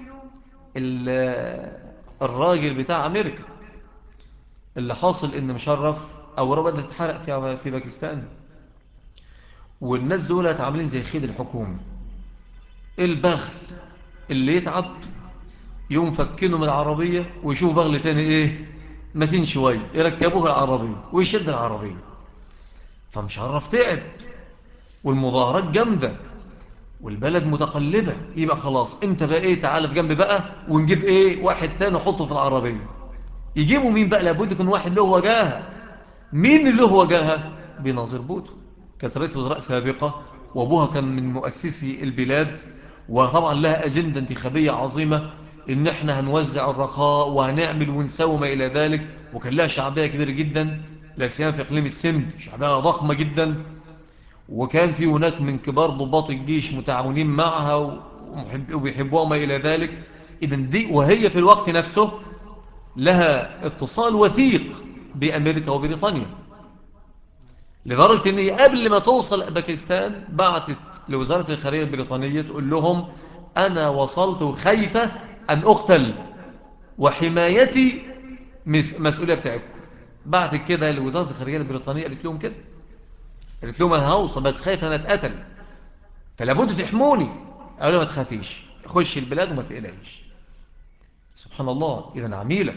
Speaker 1: الراجل بتاع أمريكا اللي حاصل إن مشرف أو بدأت تتحرق في في باكستان، والناس دولت عاملين زي خيد الحكومة. البغل اللي يتعب يوم فكنه من العربية ويشوف بغل تاني ايه متين شوية يركبوه العربية ويشد العربية. فمشرف تعب، والمظاهرات جامدة والبلد متقلبة، يبقى خلاص انت بقى ايه، تعالى في جنب بقى ونجيب ايه واحد تاني نحطه في العربية. يجيبوا مين بقى؟ لابد يكون واحد له وجاهة. مين اللي له وجاهة؟ بنظير بوتو. كانت رئيس وزراء سابقة، وابوها كان من مؤسسي البلاد، وطبعا لها أجندة انتخابية عظيمة، ان احنا هنوزع الرخاء وهنعمل ونسوي ما الى ذلك. وكان لها شعبية كبيرة جدا، لا سيما في اقليم السند شعبية ضخمة جدا. وكان في هناك من كبار ضباط الجيش متعاونين معها ومحب- وبيحبوها ما إلى ذلك. إذن دي وهي في الوقت نفسه لها اتصال وثيق بأمريكا وبريطانيا، لدرجة أن هي قبل ما توصل باكستان بعتت لوزارة الخارجية البريطانية تقول لهم أنا وصلت وخايفة أن أقتل، وحمايتي مس- مسؤولية بتاعتكم. بعد كده لوزارة الخارجية البريطانية قالت لهم كده، قالت لهم أنا هوصل بس خايفة أنا أتقتل، فلابد تحموني. قالوا ما تخافيش، خش البلاد وما تقلقيش. سبحان الله. إذن عميلة.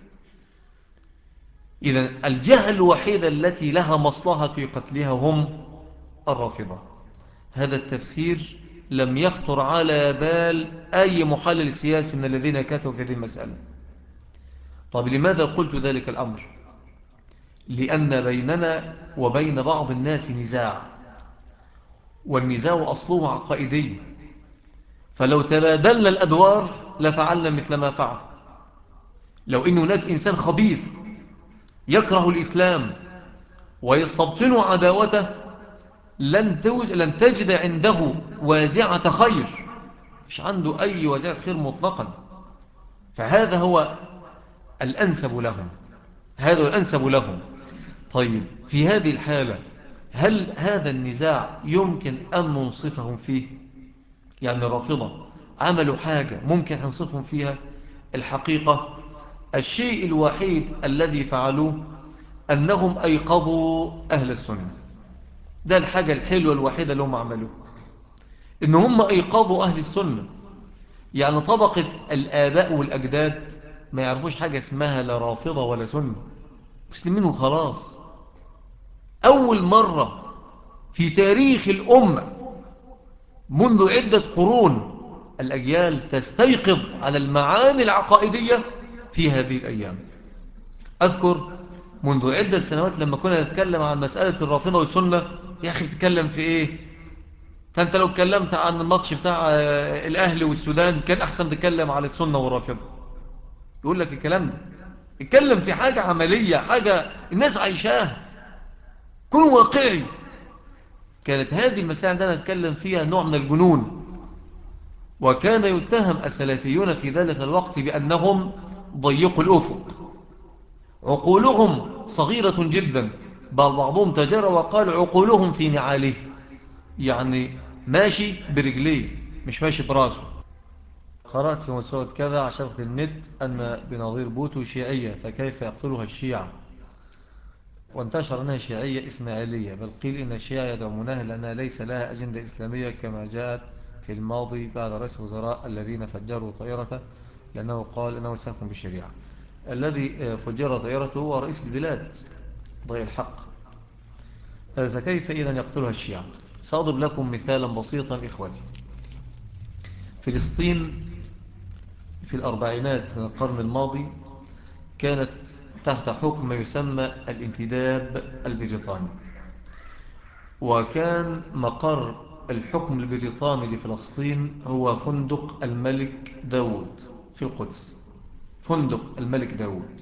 Speaker 1: إذن الجهة الوحيدة التي لها مصلحة في قتلها هم الرافضة. هذا التفسير لم يخطر على بال أي محلل سياسي من الذين كتبوا في هذه المسألة. طب لماذا قلت ذلك الأمر؟ لأن بيننا وبين بعض الناس نزاع، والنزاع أصله عقائدي. فلو تبادلنا الأدوار لفعلنا مثل ما فعل. لو إن هناك إنسان خبيث يكره الإسلام ويستبطن عداوته، لن, لن تجد عنده وازعة خير، مش عنده أي وازعة خير مطلقا. فهذا هو الأنسب لهم، هذا هو الأنسب لهم. طيب في هذه الحالة هل هذا النزاع يمكن أن ننصفهم فيه؟ يعني الرافضة عملوا حاجة ممكن ننصفهم فيها؟ الحقيقة الشيء الوحيد الذي فعلوه أنهم أيقظوا أهل السنة. ده الحاجة الحلوة الوحيدة اللي هم عملوه، إن هم أيقظوا أهل السنة. يعني طبقة الآباء والأجداد ما يعرفوش حاجة اسمها لا رافضة ولا سنة، مسلمين وخلاص. أول مرة في تاريخ الأمة منذ عدة قرون الأجيال تستيقظ على المعاني العقائدية في هذه الأيام. أذكر منذ عدة سنوات لما كنا نتكلم عن مسألة الرافضة والسنة، يا أخي بتتكلم في إيه؟ فأنت لو اتكلمت عن الماتش بتاع آه، الأهلي والسودان كان أحسن تتكلم عن السنة والرافضة. يقول لك الكلام ده، اتكلم في حاجة عملية، حاجة الناس عايشاها، كن واقعي. كانت هذه المسائل اللي أنا أتكلم فيها نوع من الجنون، وكان يتهم السلفيون في ذلك الوقت بأنهم ضيقوا الأفق، عقولهم صغيرة جدا، بل بعضهم تجرى وقال عقولهم في نعاله، يعني ماشي برجليه مش ماشي براسه. قرأت في مسودة كذا عشرة النت أن بنظير بوتو شيعية فكيف يقتلها الشيعة، وانتشر أنها شيعية إسماعيلية، بل قيل إن الشيعة يدعمونها لأنها ليس لها أجندة إسلامية كما جاءت في الماضي بعد رئيس وزراء الذين فجروا طائرته لأنه قال أنه سيحكم بالشريعة. الذي فجر طائرته هو رئيس البلاد ضيء الحق. فكيف إذا يقتلها الشيعة؟ سأضرب لكم مثالا بسيطا إخوتي. فلسطين في الأربعينات من القرن الماضي كانت تحت حكم ما يسمى الانتداب البريطاني، وكان مقر الحكم البريطاني لفلسطين هو فندق الملك داود في القدس، فندق الملك داود.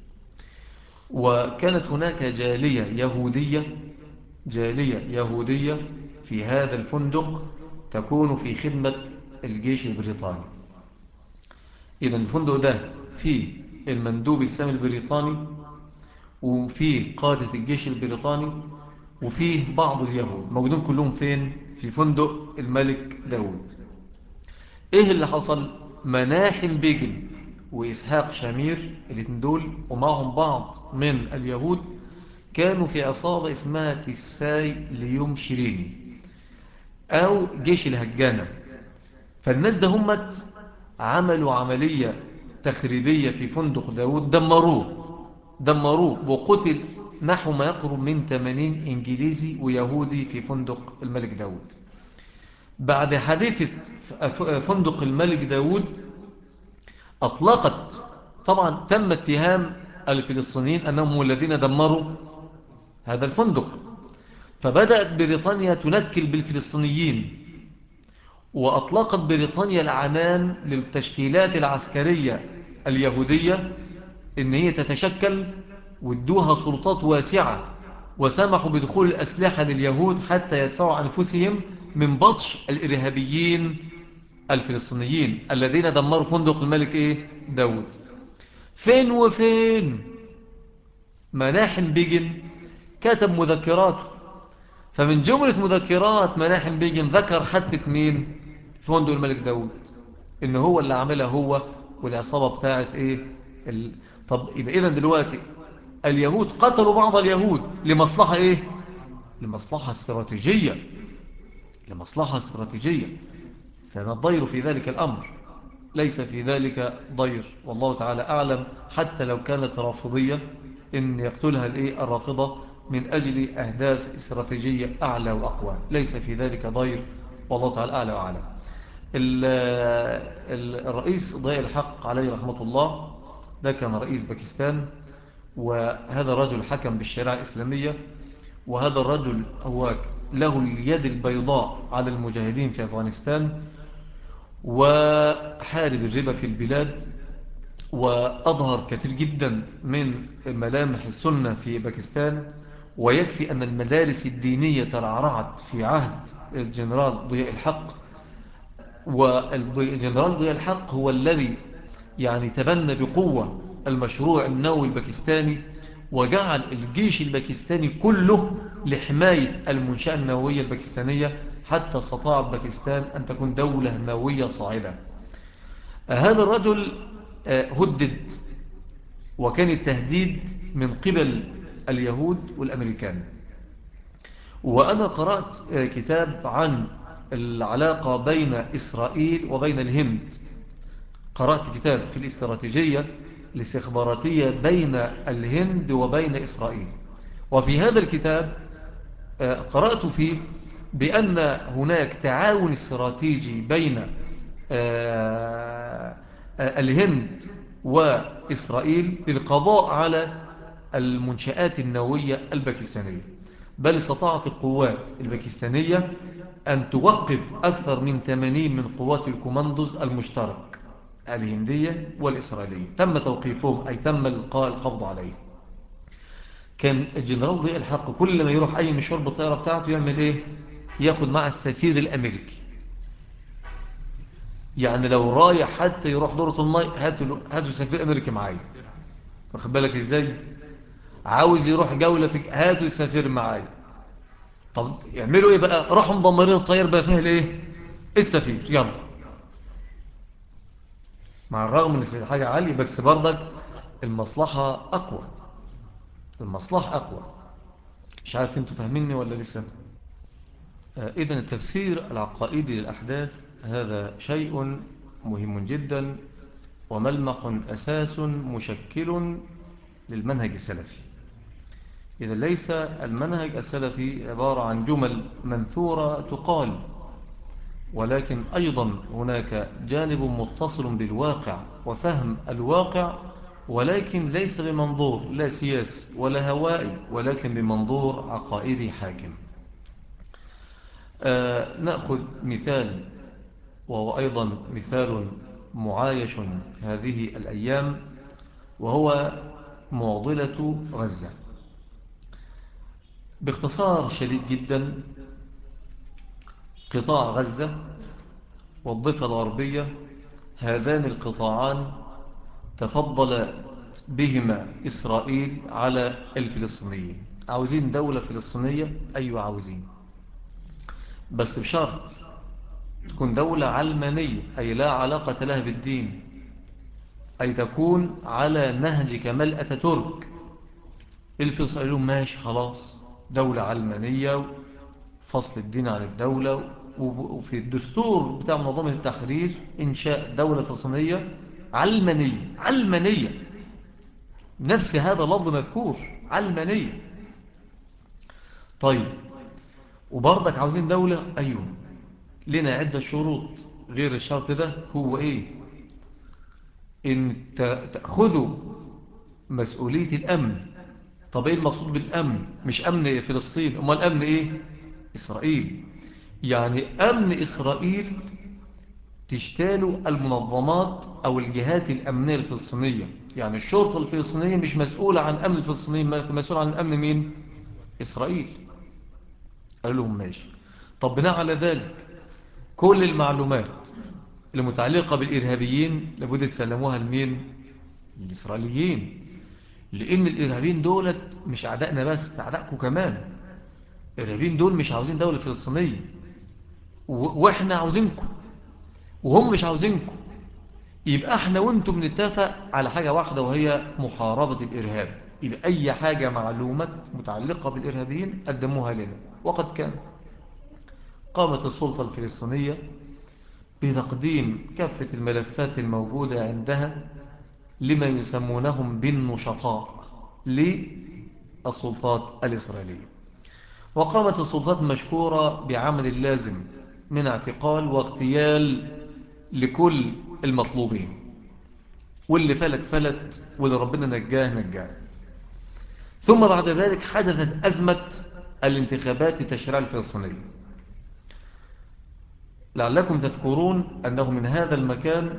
Speaker 1: وكانت هناك جالية يهودية، جالية يهودية في هذا الفندق تكون في خدمة الجيش البريطاني. إذن الفندق ده فيه المندوب السامي البريطاني، وفيه قادة الجيش البريطاني، وفيه بعض اليهود موجودين كلهم فين؟ في فندق الملك داود. ايه اللي حصل؟ مناحم بيجن وإسحاق شامير الاثنين دول ومعهم بعض من اليهود كانوا في عصابة اسمها تسفاي ليوم شيريني أو جيش الهجانة. فالناس ده همت عملوا عملية تخريبية في فندق داود، دمروه دمروه وقتل نحو ما يقرب من ثمانين إنجليزي ويهودي في فندق الملك داود. بعد حادثة فندق الملك داود أطلقت، طبعا تم اتهام الفلسطينيين أنهم هم الذين دمروا هذا الفندق، فبدأت بريطانيا تنكل بالفلسطينيين، وأطلقت بريطانيا العنان للتشكيلات العسكرية اليهودية إن هي تتشكل، وادوها سلطات واسعة، وسمحوا بدخول الأسلحة لليهود حتى يدفعوا أنفسهم من بطش الإرهابيين الفلسطينيين الذين دمروا فندق الملك إيه؟ داود. فين وفين مناحم بيجن كتب مذكراته، فمن جملة مذكرات مناحم بيجن ذكر حادثة مين؟ فندق الملك داود، إن هو اللي عملها هو والعصابة بتاعت إيه؟ ال... طب يبقى إذن دلوقتي اليهود قتلوا بعض اليهود لمصلحة إيه؟ لمصلحة استراتيجية، لمصلحة استراتيجية. فما الضير في ذلك الأمر؟ ليس في ذلك ضير، والله تعالى أعلم. حتى لو كانت رافضية، إن يقتلها الإيه الرافضة من أجل أهداف استراتيجية أعلى وأقوى، ليس في ذلك ضير، والله تعالى أعلى وأعلم. الرئيس ضياء الحق عليه رحمة الله ده كان رئيس باكستان، وهذا الرجل حكم بالشريعة الإسلامية، وهذا الرجل هو له اليد البيضاء على المجاهدين في أفغانستان، وحارب الربا في البلاد، وأظهر كثير جدا من ملامح السنة في باكستان. ويكفي أن المدارس الدينية ترعرعت في عهد الجنرال ضياء الحق، والجنرال ضياء الحق هو الذي يعني تبنى بقوة المشروع النووي الباكستاني، وجعل الجيش الباكستاني كله لحماية المنشأة النووية الباكستانية، حتى استطاعت باكستان أن تكون دولة نووية صاعدة. هذا الرجل هدد، وكان التهديد من قبل اليهود والأمريكان. وأنا قرأت كتاب عن العلاقة بين إسرائيل وبين الهند، قرأت كتاب في الاستراتيجية الاستخباراتية بين الهند وبين إسرائيل. وفي هذا الكتاب قرأت فيه بأن هناك تعاون استراتيجي بين الهند وإسرائيل للقضاء على المنشآت النووية الباكستانية، بل استطاعت القوات الباكستانية أن توقف أكثر من ثمانين من قوات الكوماندوز المشترك الهندية والإسرائيلية، تم توقيفهم، أي تم إلقاء القبض عليه. كان الجنرال ضياء الحق كل ما يروح أي مشوار بالطائرة بتاعته يعمل إيه؟ ياخد مع السفير الأمريكي. يعني لو رايح حتى يروح دورة الماء، هاتوا هاتوا سفير أمريكي معايا، واخد بالك إزاي؟ عاوز يروح جولة في، هاتوا السفير معايا. طب يعملوا إيه بقى؟ راحوا مدمرين الطيار بقى فيه الإيه؟ السفير، يلا. مع الرغم من ان حاجة عالية، بس برضك المصلحة أقوى، المصلحة أقوى. مش عارف انتوا فاهميني ولا لسه؟ إذن التفسير العقائدي للأحداث هذا شيء مهم جدا، وملمح أساس مشكل للمنهج السلفي. إذا ليس المنهج السلفي عبارة عن جمل منثورة تقال، ولكن أيضا هناك جانب متصل بالواقع وفهم الواقع، ولكن ليس بمنظور لا سياسي ولا هوائي، ولكن بمنظور عقائدي حاكم. آه نأخذ مثال، وهو أيضا مثال معايش هذه الأيام، وهو معضلة غزة. باختصار شديد جدا، قطاع غزة والضفة الغربية، هذان القطاعان تفضل بهما إسرائيل على الفلسطينيين. عاوزين دولة فلسطينية؟ أيوة عاوزين، بس بشرط تكون دولة علمانية، أي لا علاقة لها بالدين، أي تكون على نهج كمال أتاتورك. الفلسطينيين ماشي خلاص، دولة علمانية، فصل الدين عن الدولة، وفي الدستور بتاع منظمة التحرير إنشاء دولة فلسطينية علمانية. علمانية، نفس هذا اللفظ مذكور، علمانية. طيب، وبرضك عاوزين دولة، أيوه، لنا عدة شروط. غير الشرط ده هو إيه؟ إن تأخذوا مسؤولية الأمن. طب إيه المقصود بالأمن؟ مش أمن فلسطين، أمال الأمن إيه؟ إسرائيل. يعني أمن إسرائيل تشتال المنظمات أو الجهات الأمنية الفلسطينية. يعني الشرطة الفلسطينية مش مسؤولة عن أمن الفلسطينيين، مسؤولة عن أمن مين؟ إسرائيل. قال لهم ماشي. طب بناء على ذلك كل المعلومات المتعلقة بالإرهابيين لابد يسلموها لمين؟ للإسرائيليين. لأن الإرهابيين دولت مش أعدائنا بس، ده أعدائكم كمان. الإرهابيين دول مش عاوزين دولة فلسطينية، و- وإحنا عاوزينكم، وهم مش عاوزينكم. يبقى احنا وانتم بنتفق على حاجة واحدة، وهي محاربة الإرهاب. يبقى أي حاجة معلومات متعلقة بالإرهابيين قدموها لنا. وقد كان قامت السلطة الفلسطينية بتقديم كافة الملفات الموجودة عندها لما يسمونهم بالنشطاء للسلطات الإسرائيلية. وقامت السلطات مشكورة بعمل اللازم من اعتقال واغتيال لكل المطلوبين، واللي فلت فلت، واللي ربنا نجاه نجاه. ثم بعد ذلك حدثت أزمة الانتخابات التشريعية الفلسطينية. لعلكم تذكرون أنه من هذا المكان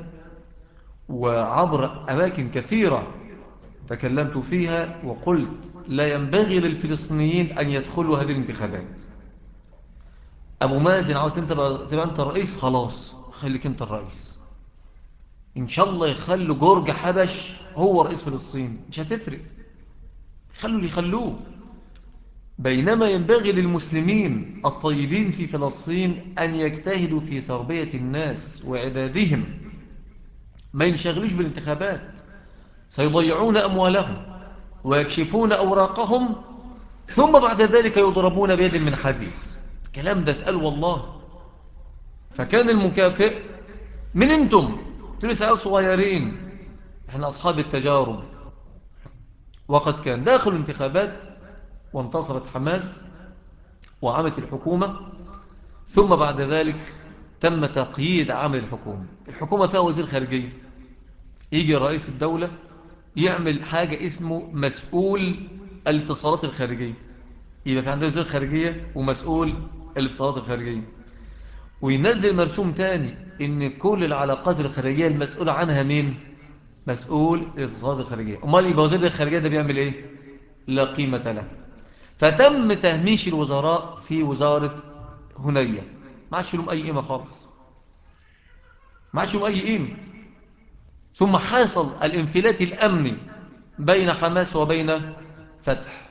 Speaker 1: وعبر أماكن كثيرة تكلمت فيها وقلت لا ينبغي للفلسطينيين أن يدخلوا هذه الانتخابات. أبو مازن عاوز أنت تبقى تبقى أنت الرئيس، خلاص خليك أنت الرئيس. إن شاء الله يخلوا جورج حبش هو رئيس فلسطين، مش هتفرق، خلوا اللي يخلوه. بينما ينبغي للمسلمين الطيبين في فلسطين أن يجتهدوا في تربية الناس وإعدادهم، ما ينشغلوش بالانتخابات. سيضيعون أموالهم ويكشفون أوراقهم، ثم بعد ذلك يضربون بيد من حديد. الكلام ده اتقال والله. فكان المكافئ من انتم، لسه عيال صغيرين، احنا أصحاب التجارب. وقد كان داخل الانتخابات وانتصرت حماس وعملت الحكومة. ثم بعد ذلك تم تقييد عمل الحكومة. الحكومة فيها وزير خارجية، يجي رئيس الدولة يعمل حاجة اسمه مسؤول الاتصالات الخارجية. يبقى في عندنا وزير خارجية ومسؤول الاتصالات الخارجية، وينزل مرسوم تاني ان كل العلاقات الخارجية المسؤول عنها مين؟ مسؤول الاتصالات الخارجية. امال يبقى وزير الخارجية ده بيعمل ايه؟ لا قيمة له. فتم تهميش الوزراء في وزارة هنية، ما عادش لهم اي قيمة خالص، ما عادش لهم اي قيمة. ثم حصل الانفلات الامني بين حماس وبين فتح،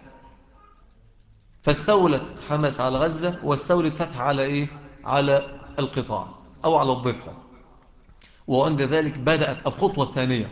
Speaker 1: فاستولت حماس على غزة واستولت فتح على إيه؟ على القطاع أو على الضفة. وعند ذلك بدأت الخطوة الثانية.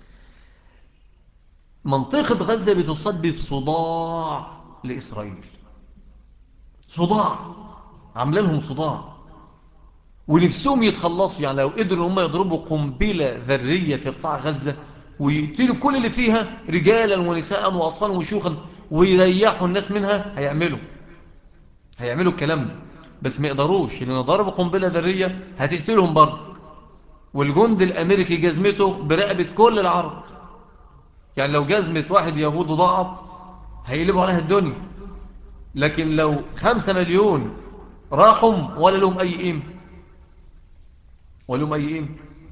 Speaker 1: منطقة غزة بتسبب صداع لإسرائيل، صداع، عامله لهم صداع، ونفسهم يتخلصوا. يعني لو قدروا هم يضربوا قنبلة ذرية في قطاع غزة ويقتلوا كل اللي فيها رجالا ونساء وأطفال وشيوخا ويريحوا الناس منها، هيعملوا هيعملوا الكلام ده. بس ما يقدروش، لأن ضربوا قنبلة ذرية هتقتلهم برضه. والجند الأمريكي جزمته برقبة كل العرب. يعني لو جزمة واحد يهودي ضاعت هيقلبوا عليها الدنيا. لكن لو خمسة مليون راحوا ولا لهم أي قيمة، ولا لهم أي قيمة.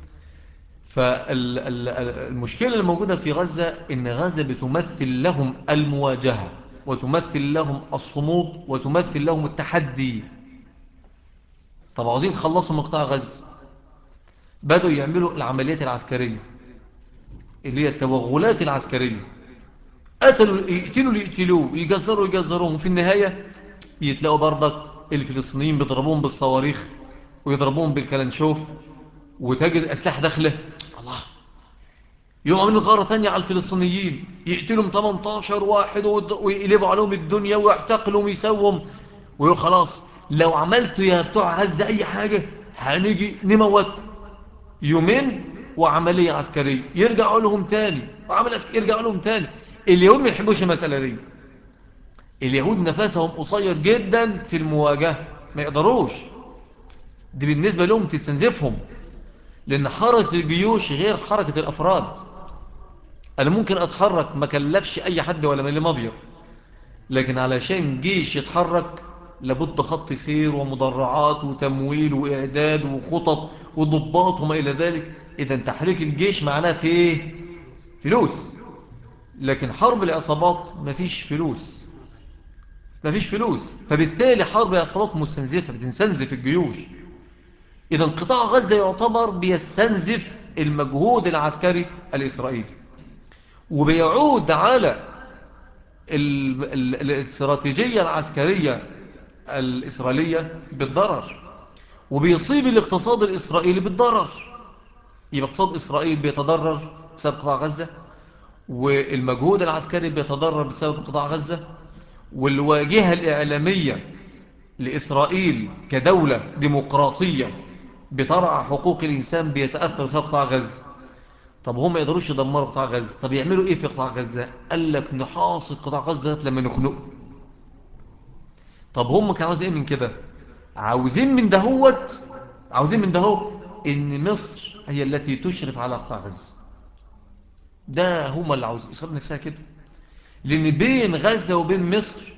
Speaker 1: فالمشكلة الموجودة في غزة إن غزة بتمثل لهم المواجهة، وتمثل لهم الصمود، وتمثل لهم التحدي. طب عاوزين تخلصوا مقطع غزة، بدأوا يعملوا العمليات العسكرية اللي هي التوغلات العسكرية. قتلوا يقتلوا اللي يقتلوه، يجزروا يجزروهم، في النهاية يتلاقوا برضك الفلسطينيين بيضربوهم بالصواريخ ويضربوهم بالكلانشوف، وتجد الأسلحة داخله. الله، يوم عملوا غارة تانية على الفلسطينيين، يقتلهم تمنتاشر واحد ويقلبوا عليهم الدنيا ويعتقلوا ويسوهم، ويقول خلاص لو عملتوا يا بتوع غزة أي حاجة هنيجي نموتكم. يومين وعملية عسكرية، يرجعوا لهم تاني وعمل عسكري يرجعوا لهم تاني. اليهود ما يحبوش المسألة دي. اليهود نفسهم قصير جدا في المواجهة، ما يقدروش. دي بالنسبة لهم تستنزفهم، لأن حركة الجيوش غير حركة الأفراد. أنا ممكن أتحرك ما كلفش أي حد ولا مليم أبيض، لكن علشان جيش يتحرك لابد خط سير ومدرعات وتمويل وإعداد وخطط وضباط وما إلى ذلك. إذا تحريك الجيش معناه في إيه؟ فلوس. لكن حرب العصابات مفيش فلوس، مفيش فلوس، فبالتالي حرب العصابات مستنزفة، بتستنزف الجيوش. إذا قطاع غزة يعتبر بيستنزف المجهود العسكري الإسرائيلي، وبيعود على ال- ال- الاستراتيجية العسكرية الإسرائيلية بالضرر، وبيصيب الاقتصاد الإسرائيلي بالضرر. يبقى اقتصاد إسرائيل بيتضرر بسبب قطاع غزة، والمجهود العسكري بيتضرر بسبب قطاع غزة، والواجهة الإعلامية لإسرائيل كدولة ديمقراطية بترعى حقوق الإنسان بيتأثر بسبب قطاع غزة. طب هم ما يقدروش يدمروا قطاع غزة، طب يعملوا إيه في قطاع غزة؟ قال لك نحاصر قطاع غزة لما نخنقه. طب هم كانوا عاوزين إيه من كده؟ عاوزين من دهوت، عاوزين من دهو إن مصر هي التي تشرف على قطاع غزة. ده هم اللي عاوزين إسرائيل نفسها كده، لأن بين غزة وبين مصر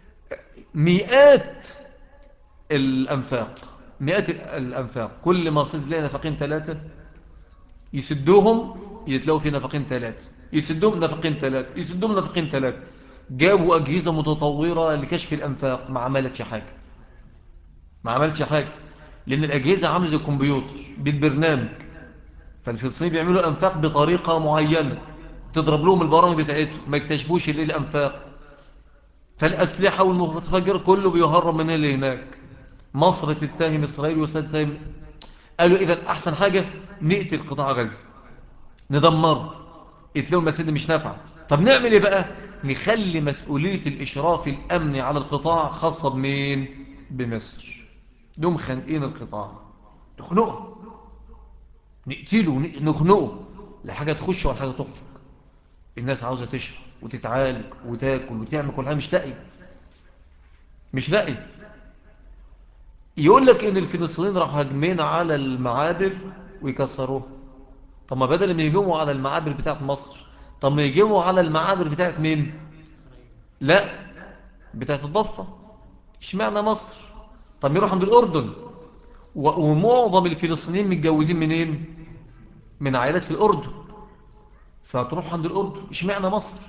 Speaker 1: مئات الأنفاق، مئات الأنفاق. كل ما صد تلاقي نفقين ثلاثة يسدوهم، يتلاقوا في نفقين ثلاثة، يسدوهم نفقين ثلاثة، يسدوهم نفقين ثلاثة. جابوا أجهزة متطورة لكشف الأنفاق، ما عملتش حاجة، ما عملتش حاجة، لأن الأجهزة عاملة زي الكمبيوتر بالبرنامج. فالفلسطينيين بيعملوا أنفاق بطريقة معينة، تضرب لهم البرامج بتاعتهم ما يكتشفوش إيه الأنفاق. فالأسلحة والمتفجر كله بيهرب من اللي هناك. مصر تتهم إسرائيل وإسرائيل تتهم. قالوا إذا أحسن حاجة نقتل قطاع غزة، ندمره، يتلو المسألة مش نافعة. طب نعمل إيه بقى؟ نخلي مسؤولية الإشراف الأمني على القطاع خاصة بمين؟ بمصر. دوم خانقين القطاع، نخنقه، نقتله، نخنقه، لا حاجة تخش ولا حاجة تخرج. الناس عاوزة تشرب وتتعالج وتاكل وتعمل كل حاجة، مش لاقي، مش لاقي. يقول لك إن الفلسطينيين راحوا هاجمين على المعابر ويكسروها. طب ما بدل ما يهجموا على المعابر بتاعت مصر، طب ما يهجموا على المعابر بتاعت مين؟ لا، بتاعت الضفة. اشمعنى مصر؟ طب يروح عند الأردن، و- ومعظم الفلسطينيين متجوزين منين؟ من عائلات في الأردن، فتروح عند الأردن، اشمعنى مصر؟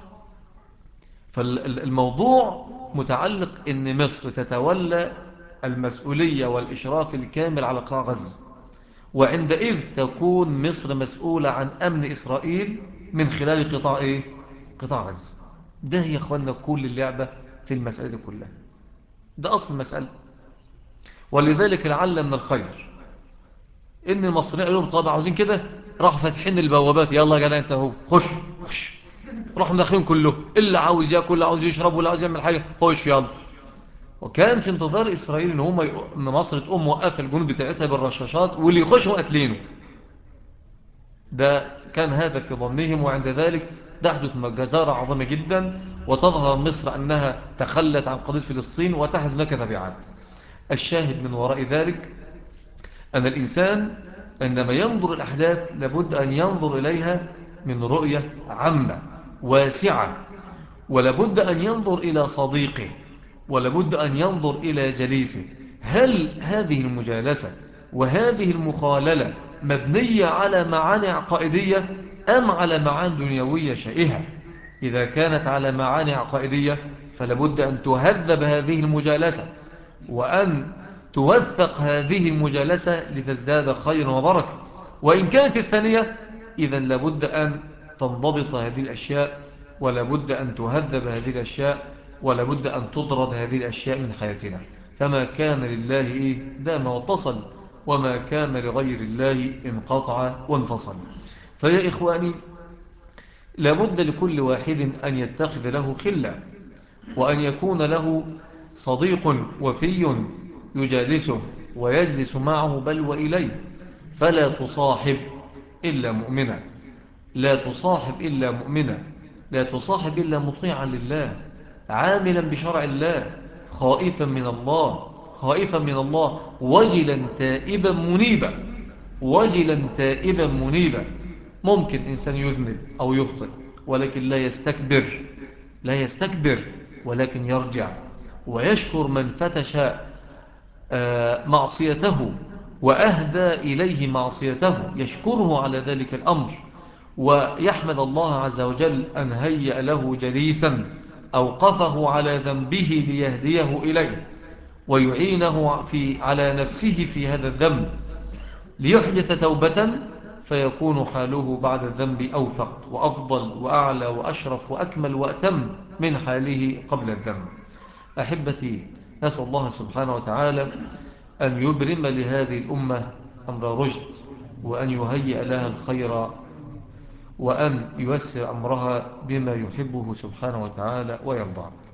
Speaker 1: فالموضوع متعلق ان مصر تتولى المسؤولية والإشراف الكامل على قطاع غزة، وعندئذ تكون مصر مسؤولة عن أمن إسرائيل من خلال قطاع إيه؟ قطاع غزة. ده يا أخوانا كل اللعبة في المسألة دي كلها، ده أصل المسألة. ولذلك لعل من الخير إن المصريين قالوا لهم طب عاوزين كده، راحوا فاتحين البوابات، يلا يا جدع أنت أهو خش خش. راحوا مدخلين كله، اللي عاوز ياكل، اللي عاوز يشرب، واللي عاوز يعمل حاجة خش يلا. وكان في انتظار إسرائيل إن هم يق... إن مصر تقوم موقفة الجنود بتاعتها بالرشاشات، واللي يخشوا قتلينه. ده كان هذا في ظنهم، وعند ذلك تحدث جزارة عظيمة جدا، وتظهر مصر أنها تخلت عن قضية فلسطين، وتحدث هناك تبعات. الشاهد من وراء ذلك أن الإنسان عندما ينظر الأحداث لابد أن ينظر إليها من رؤية عامة واسعة، ولابد أن ينظر إلى صديقه، ولابد أن ينظر إلى جليسه. هل هذه المجالسة وهذه المخاللة مبنية على معاني عقائدية أم على معاني دنيوية شائهة؟ إذا كانت على معاني عقائدية فلابد أن تهذب هذه المجالسة، وأن توثق هذه المجالسة لتزداد خيرا وبركة. وإن كانت الثانية إذن لابد أن تنضبط هذه الأشياء، ولابد أن تهذب هذه الأشياء، ولابد أن تطرد هذه الأشياء من حياتنا. فما كان لله إيه دام واتصل، وما كان لغير الله انقطع وانفصل. فيا إخواني، لابد لكل واحد أن يتخذ له خلة، وأن يكون له صديق وفي يجالسه ويجلس معه بل وإليه. فلا تصاحب إلا مؤمنا، لا تصاحب إلا مؤمنا، لا تصاحب إلا مطيعا لله، عاملا بشرع الله، خائفا من الله، خائفا من الله وجلا تائبا منيبا، وجلا تائبا منيبا. ممكن إنسان يذنب أو يخطئ، ولكن لا يستكبر، لا يستكبر، ولكن يرجع ويشكر من فتش آه، معصيته وأهدى إليه معصيته، يشكره على ذلك الأمر، ويحمد الله عز وجل أن هيأ له جليسا أوقفه على ذنبه ليهديه إليه، ويعينه في على نفسه في هذا الذنب ليحدث توبة، فيكون حاله بعد الذنب أوفق وأفضل وأعلى وأشرف وأكمل وأتم من حاله قبل الذنب. أحبتي، نسأل الله سبحانه وتعالى أن يبرم لهذه الأمة أمر رشد، وأن يهيئ لها الخير، وأن ييسر أمرها بما يحبه سبحانه وتعالى ويرضاه.